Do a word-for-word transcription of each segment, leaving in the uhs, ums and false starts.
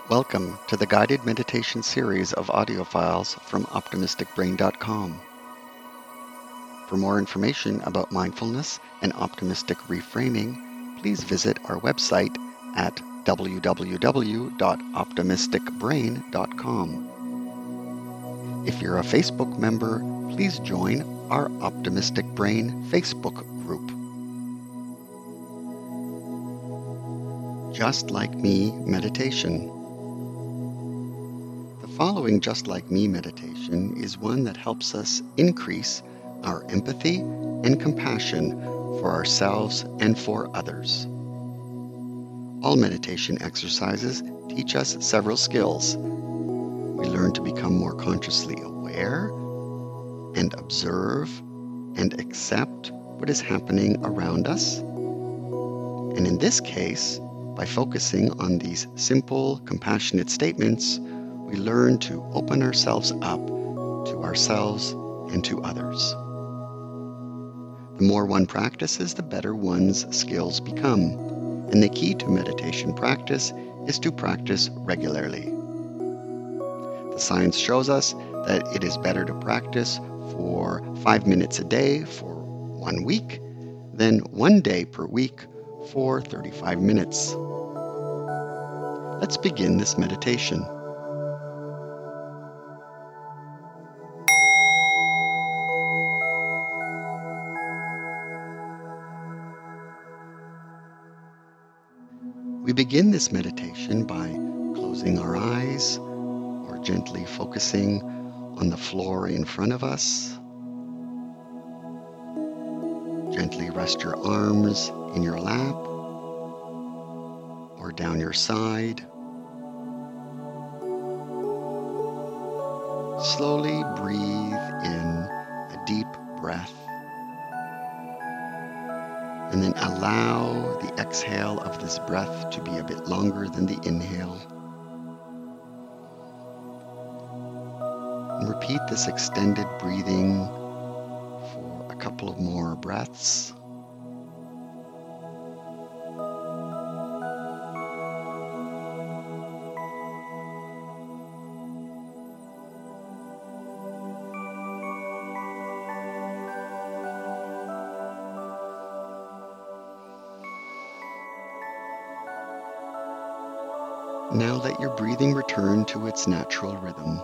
Welcome to the guided meditation series of audio files from optimistic brain dot com. For more information about mindfulness and optimistic reframing, please visit our website at w w w dot optimistic brain dot com. If you're a Facebook member, please join our Optimistic Brain Facebook group. Just Like Me meditation. The following Just Like Me meditation is one that helps us increase our empathy and compassion for ourselves and for others. All meditation exercises teach us several skills. We learn to become more consciously aware and observe and accept what is happening around us. And in this case, by focusing on these simple, compassionate statements, we learn to open ourselves up to ourselves and to others. The more one practices, the better one's skills become. And the key to meditation practice is to practice regularly. The science shows us that it is better to practice for five minutes a day for one week than one day per week for thirty-five minutes. Let's begin this meditation. We begin this meditation by closing our eyes or gently focusing on the floor in front of us. Gently rest your arms in your lap or down your side. Slowly breathe in a deep breath, and then allow the exhale of this breath to be a bit longer than the inhale. And repeat this extended breathing for a couple of more breaths. Now let your breathing return to its natural rhythm.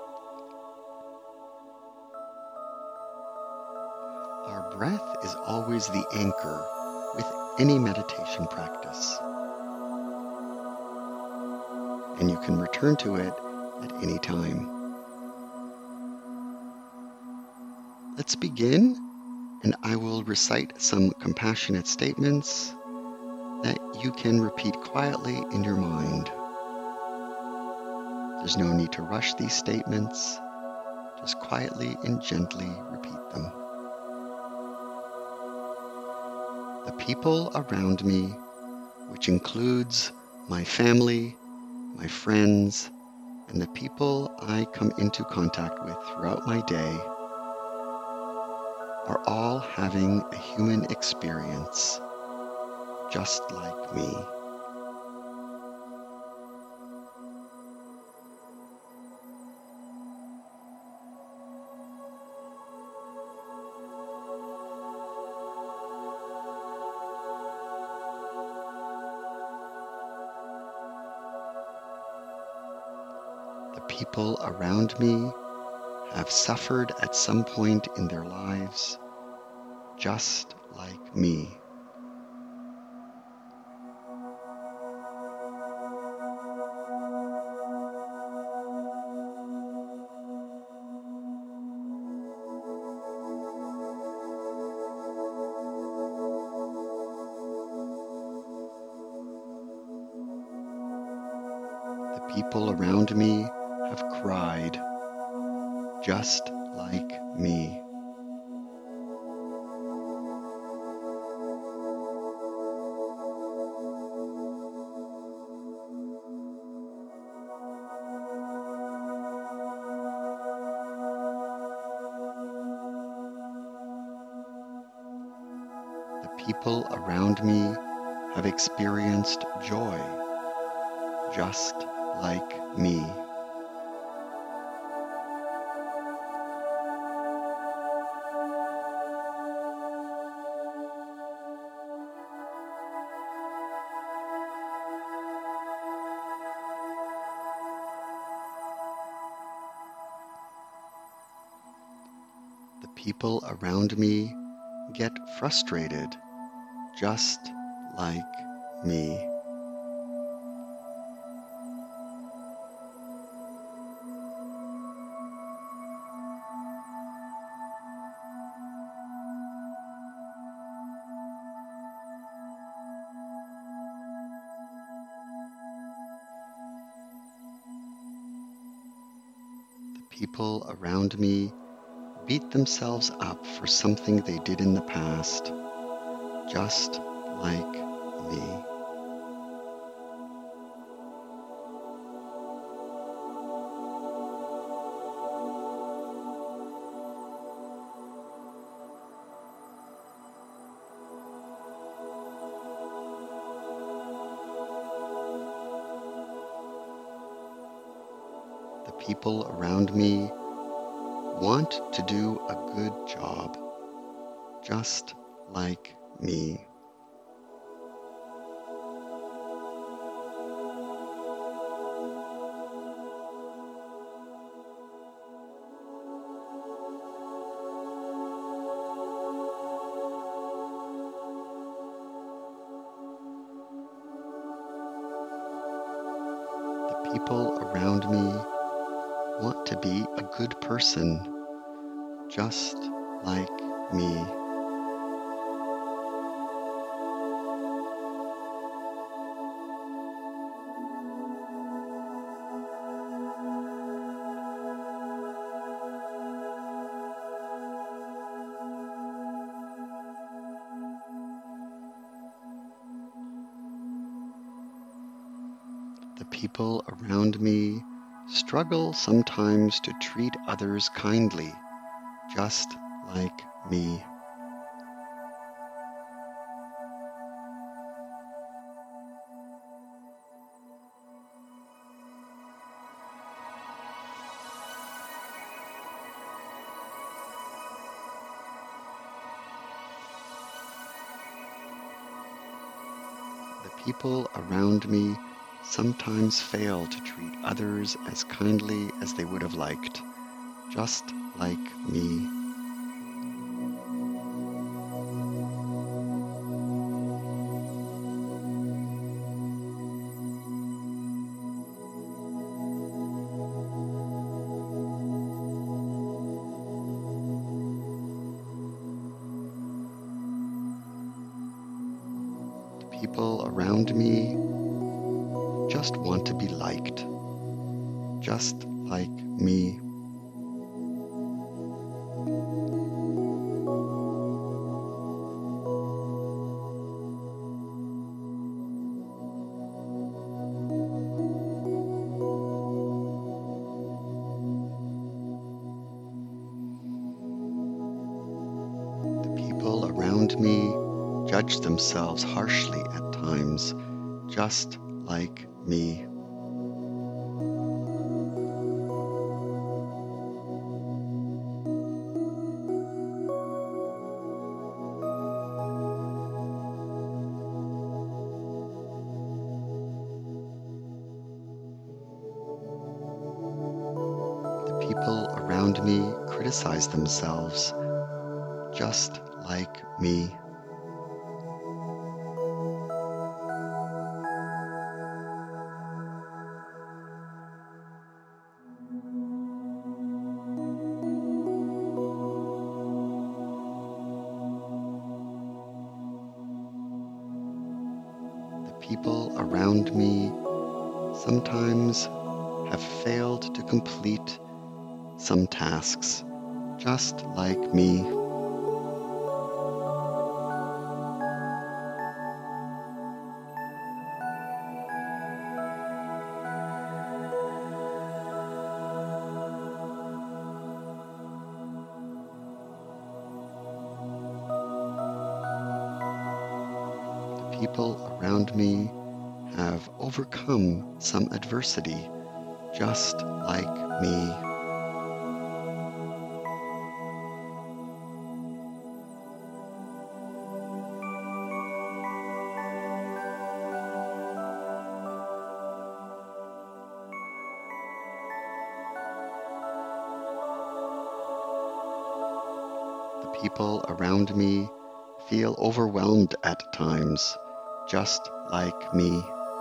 Our breath is always the anchor with any meditation practice, and you can return to it at any time. Let's begin, and I will recite some compassionate statements that you can repeat quietly in your mind. There's no need to rush these statements. Just quietly and gently repeat them. The people around me, which includes my family, my friends, and the people I come into contact with throughout my day, are all having a human experience, just like me. The people around me have suffered at some point in their lives, just like me. The people around me have cried, just like me. The people around me have experienced joy, just like me. The people around me get frustrated just like me. The people around me beat themselves up for something they did in the past, just like me. The people around me want to do a good job, just like me. The people around me want to be a good person, just like me. The people around me struggle sometimes to treat others kindly, just like me. The people around me sometimes fail to treat others as kindly as they would have liked, just like me. The people around me just want to be liked, just like me. The people around me judge themselves harshly at times, just like me. The people around me criticize themselves, just like me. The people around me sometimes have failed to complete some tasks, just like me. The people around me have overcome some adversity just like me. The people around me feel overwhelmed at times, just like me.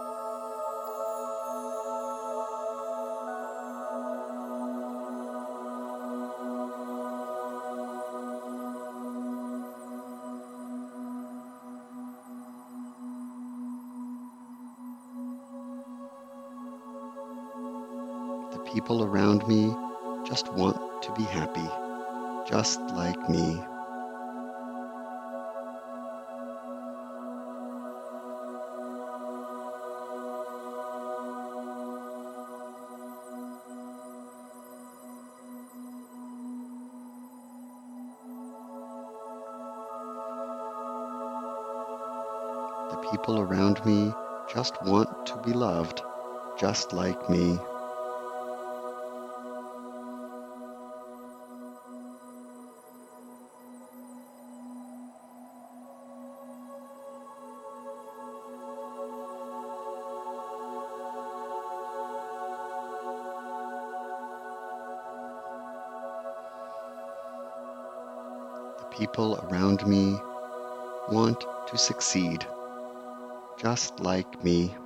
The people around me just want to be happy, just like me. The people around me just want to be loved, just like me. The people around me want to succeed, just like me.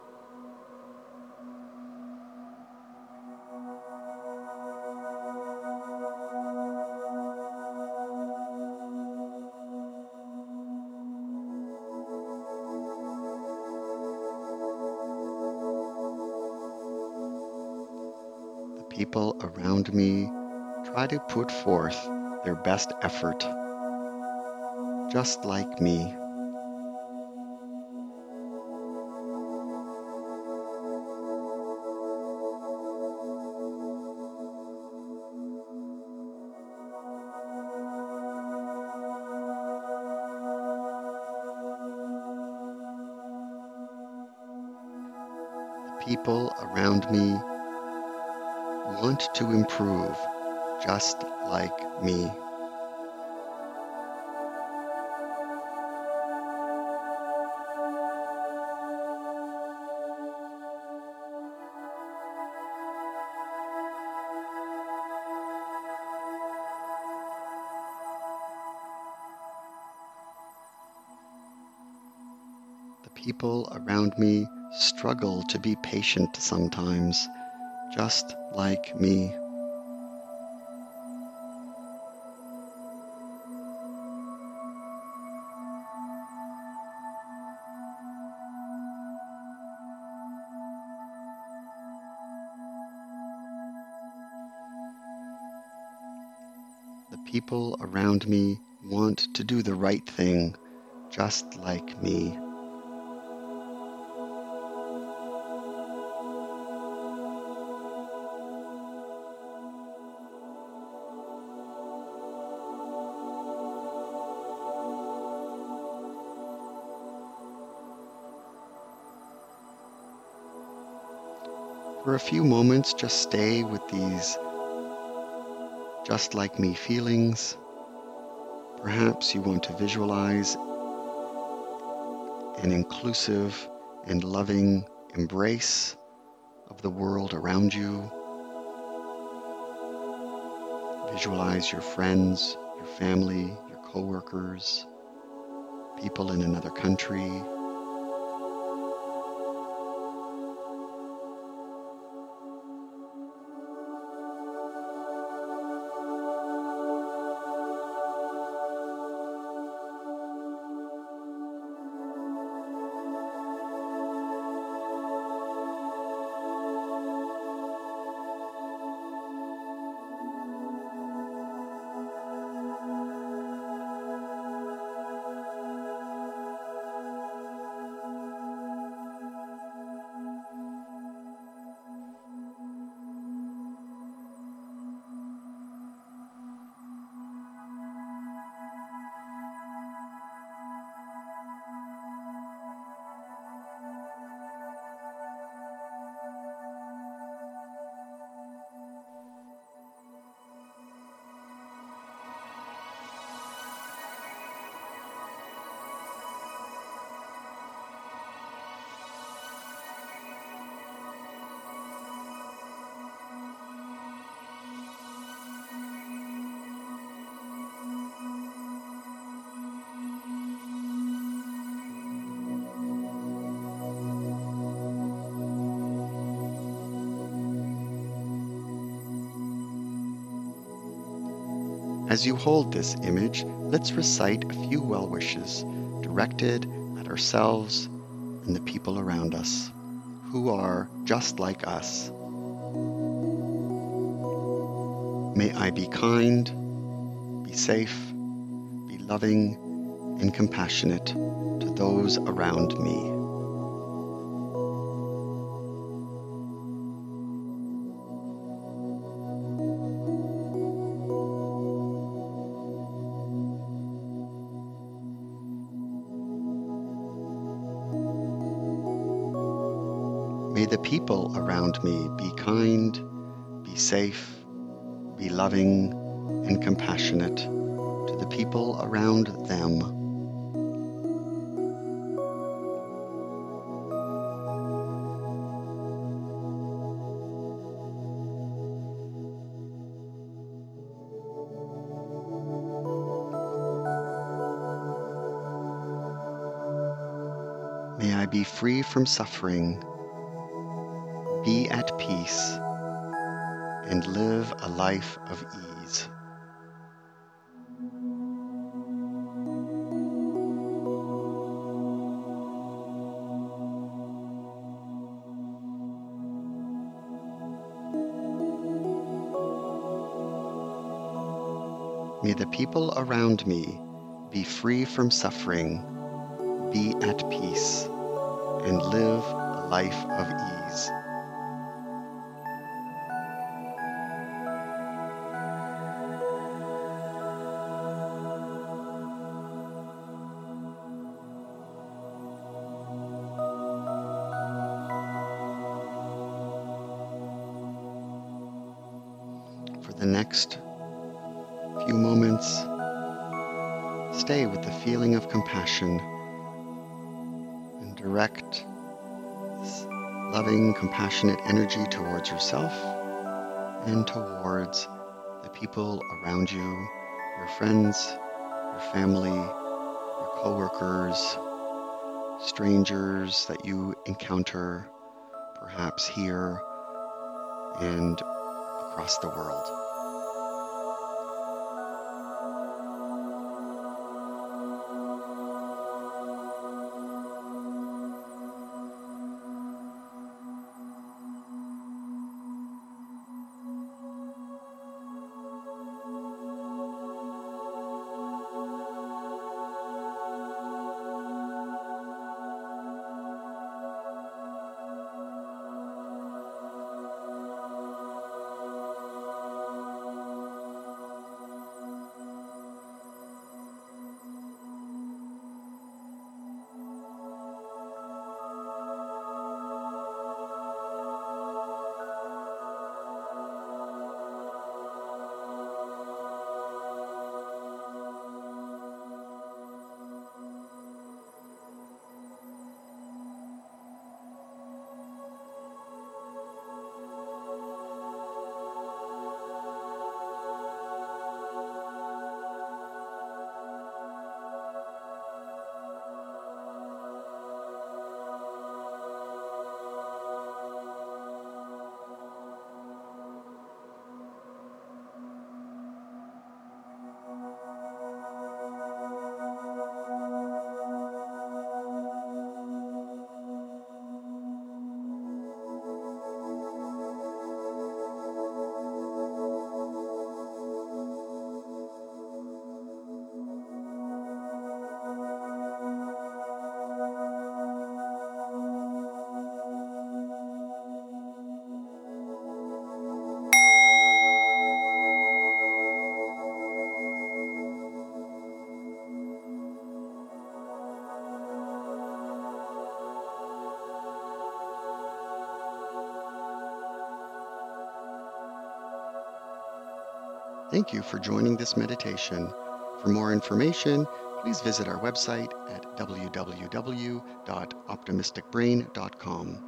The people around me try to put forth their best effort, just like me. The people around me want to improve, just like me. The people around me struggle to be patient sometimes, just like me. The people around me want to do the right thing, just like me. For a few moments, just stay with these just like me feelings. Perhaps you want to visualize an inclusive and loving embrace of the world around you. Visualize your friends, your family, your coworkers, people in another country. As you hold this image, let's recite a few well wishes directed at ourselves and the people around us who are just like us. May I be kind, be safe, be loving, and compassionate to those around me. May the people around me be kind, be safe, be loving, and compassionate to the people around them. May I be free from suffering, be at peace, and live a life of ease. May the people around me be free from suffering, be at peace, and live a life of ease. For the next few moments, stay with the feeling of compassion and direct this loving, compassionate energy towards yourself and towards the people around you, your friends, your family, your coworkers, strangers that you encounter, perhaps here and across the world. Thank you for joining this meditation. For more information, please visit our website at w w w dot optimistic brain dot com.